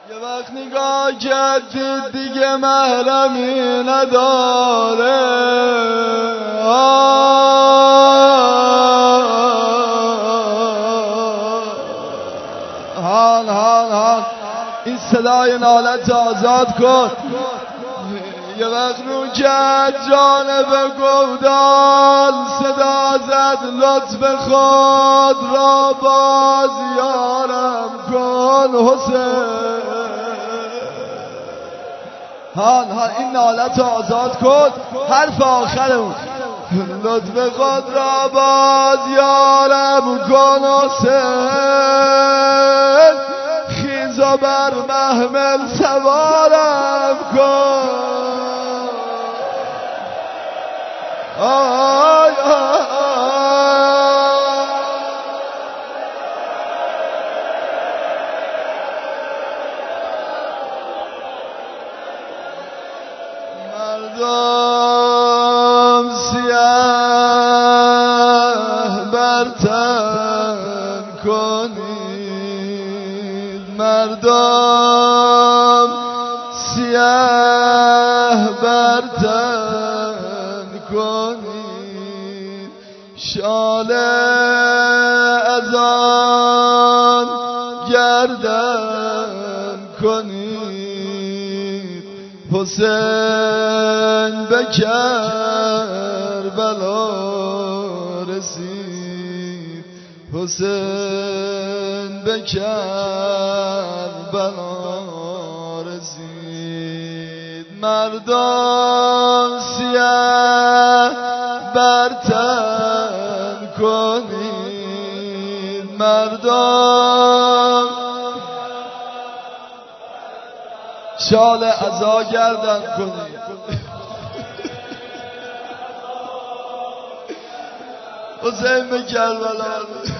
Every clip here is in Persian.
یه وقت نگاه کردید دیگه محرمی نداره. هان این صدای نالت آزاد کن. یه وقت رو کرد جانب گودال، صدا زد لطف خود را باز یارم کن حسین. هان این نالت آزاد کن، حرف آخرمون. لطف خود را باز یارم کن حسین، خیز و بر محمل سوارم کن. مردم سیاه بر تن کنید، مردم سیاه بر تن کنید، شال از آن گردن کنید. حسین به کربلا رسید، حسین به کربلا رسید. مردم سیاه بر تن کنید، مردم شال عزا گردن کنید. حسین به کربلا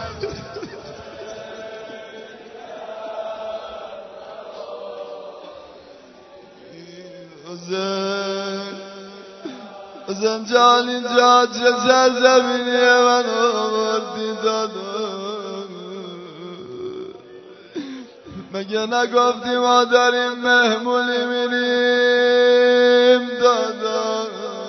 حسین جان اینجا چه سرزمینی من آوردی دادا؟ مگه نگفتی ما داریم مهمونی میریم دادا؟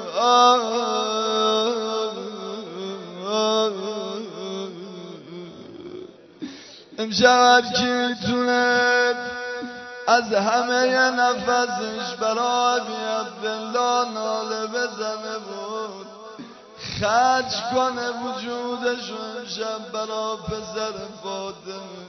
امشب هر کی میتونه از همه ی نفسش برای عبدالله ناله بزنه بود، خرج کنه وجودش امشب برای پسر فاطمه.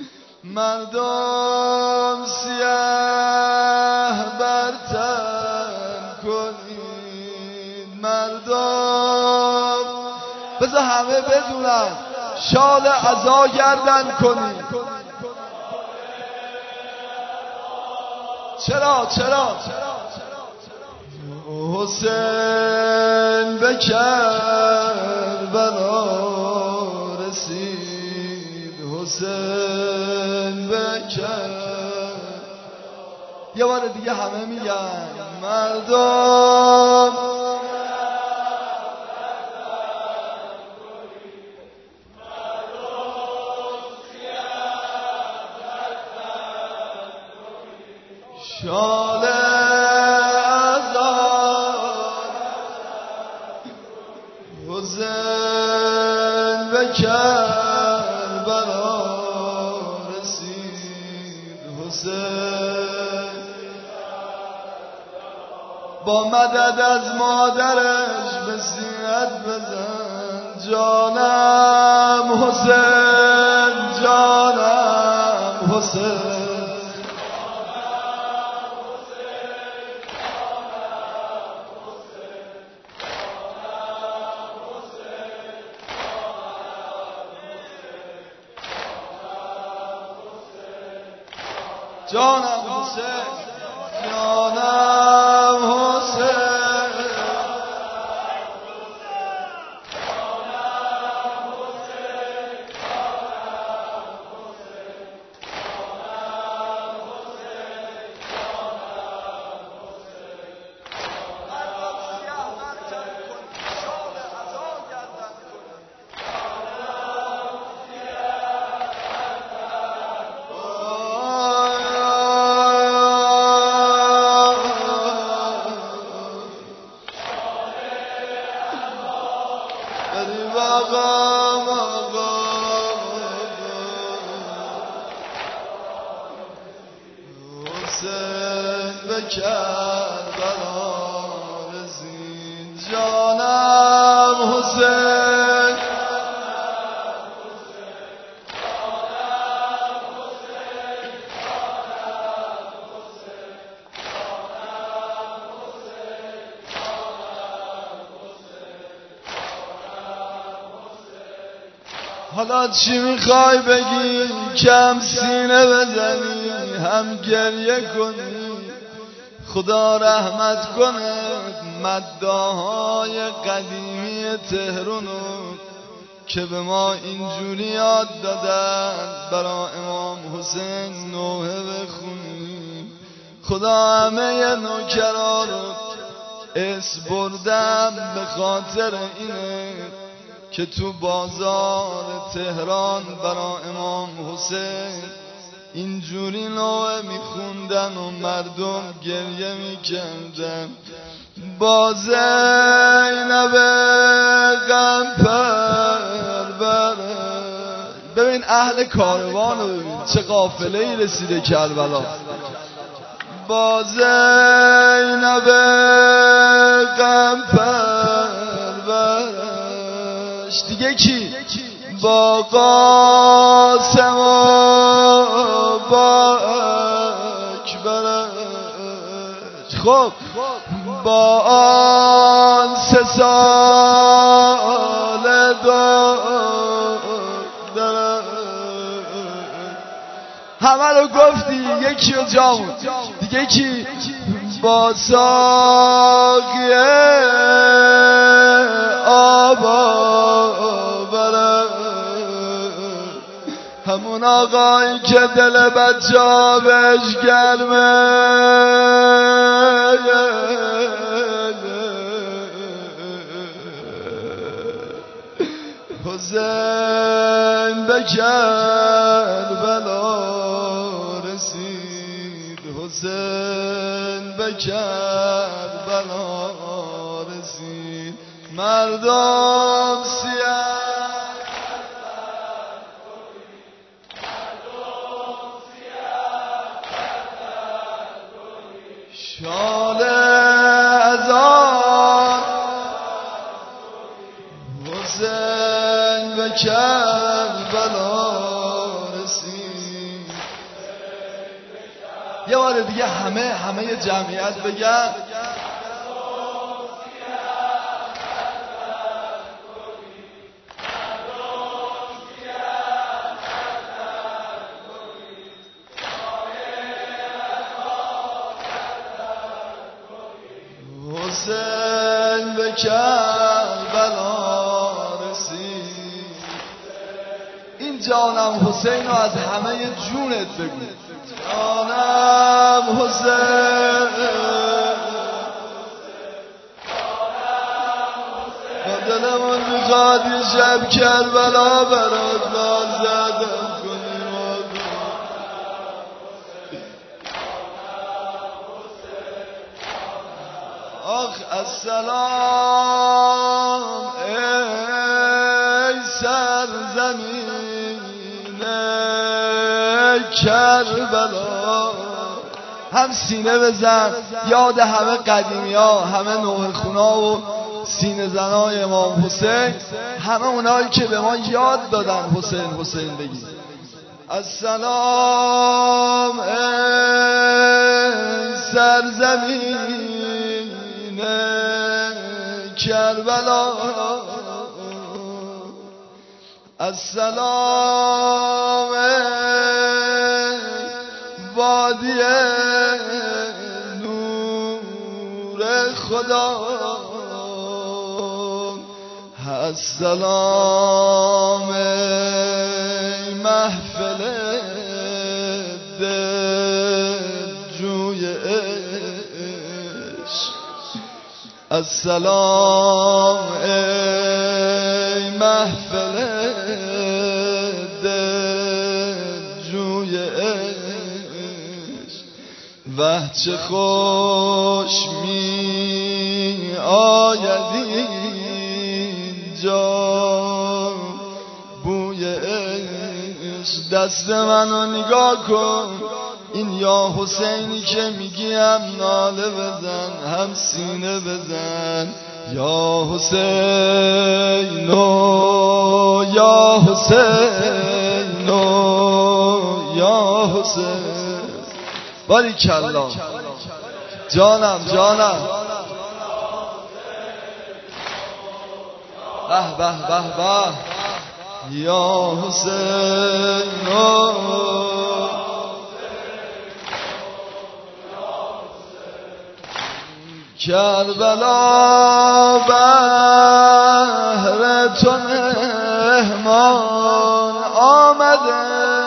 مردم سیاه بر تن کنید، مردم بذار همه بدونن شال عزا گردن کنید. چرا حسین به کربلا رسید، حسین به کربلا. یه بار دیگه همه میگن مردم شال آزاد، حسین به کربلا رسید، حسین با مدد از مادرش به سینت بزن. جانم حسین، جانم حسین، جانم حسین، جانم حسین، حسین به کربلا رسید جانم حسین حالا چی میخوای بگی کم سینه بزنی هم گریه کنی خدا رحمت کنه مداحای قدیمی تهرانو که به ما اینجوری یاد دادن برا امام حسین نوحه بخونی خدا همه نوکرا رو اس بردم به خاطر اینه که تو بازار تهران برا امام حسین اینجوری نوحه میخوندن و مردم گریه میکردن با زینب غمپرور. ببین اهل کاروان رو ببین چه قافله‌ای رسیده کربلا. با زینب غمپرورش دیگه کی؟ با قاسم و با اکبرش. خب با آن 3 سال دخترش همه رو گفتی یکی رو جامون دیگه کی؟ با ساقی آبا همون آقایی که دل بچه‌ها بهش گرمه حسین به کربلا رسید حسین به کربلا رسید مردم سیاه شال ازان حسین به کربلا رسید. یه بار دیگه همه جمعیت بگن حسین به کربلا رسید. این جانم حسین رو از همه جونت بگو جانم حسین با دلمون میخواد یه شب کربلا برات نازدم کنیم آخ السلام ای سرزمین کربلا. هم سینه بزن یاد همه قدیمی ها همه نوحه خونا و سینه زنای امام حسین همه اونایی که به ما یاد دادن حسین حسین بگید السلام ای سرزمین کربلا السلام وادی نور خدا السلام محفل دلجوی عشق السلام ای محفل دلجوی عشق وه چه خوش می آید اینجا بوی عشق. دست منو نگاه کن این یا حسینی که میگی هم ناله بزن هم سینه بزن یا حسین یا حسین یا حسین. باریکالله جانم جانم. به به به به یا حسین کربلا بهر تو مهمان آمده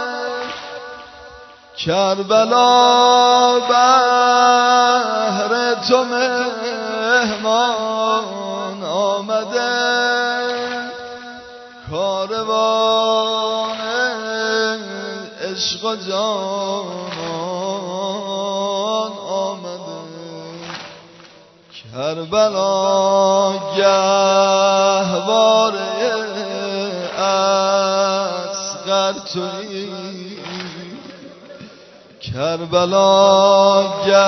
کربلا بهر تو مهمان آمده کاروان عشق و جانان آمده کربلا گهواره اصغر تویی کربلا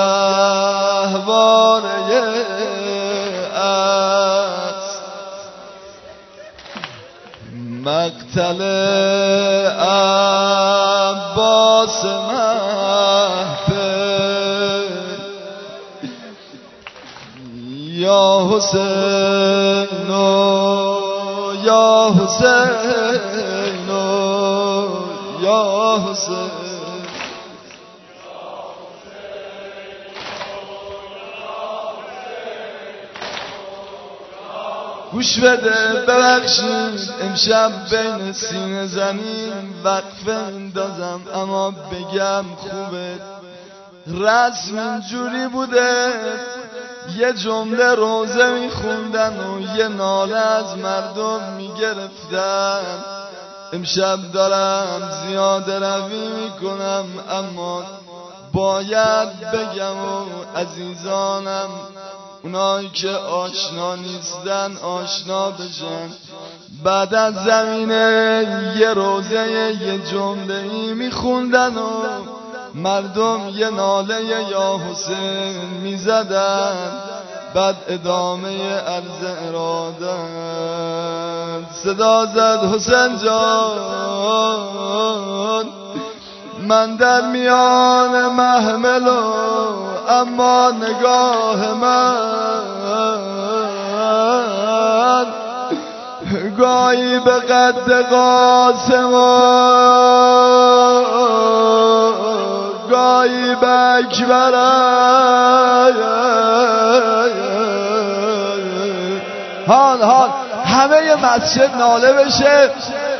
گهواره مقتل عباس محفل یا حسین یا حسین یا حسین. گوش بده ببخشید امشب بین سینه زنیم وقفه اندازم اما بگم خوبه رسم اینجوری بوده یه جمله روزه میخوندن و یه ناله از مردم میگرفتن. امشب دارم زیاده روی میکنم اما باید بگم و عزیزانم اونایی که آشنا نیستن آشنا بشن. بعد از زمینه یه روزه یه جمله‌ای میخوندن و مردم یه ناله یا حسین میزدن بعد ادامه عرض ارادن صدا زد حسین جان من در میان محمل اما نگاه من گاهی به قد قاسم گاهی به اکبر حال همه ی مسجد ناله بشه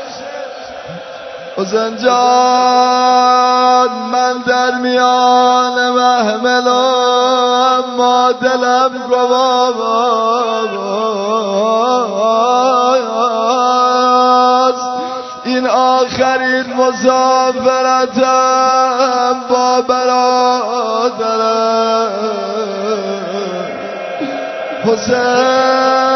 حسین جان من در میان محمل اما دلم گواست این آخرین مسافرتم با برادرم حسین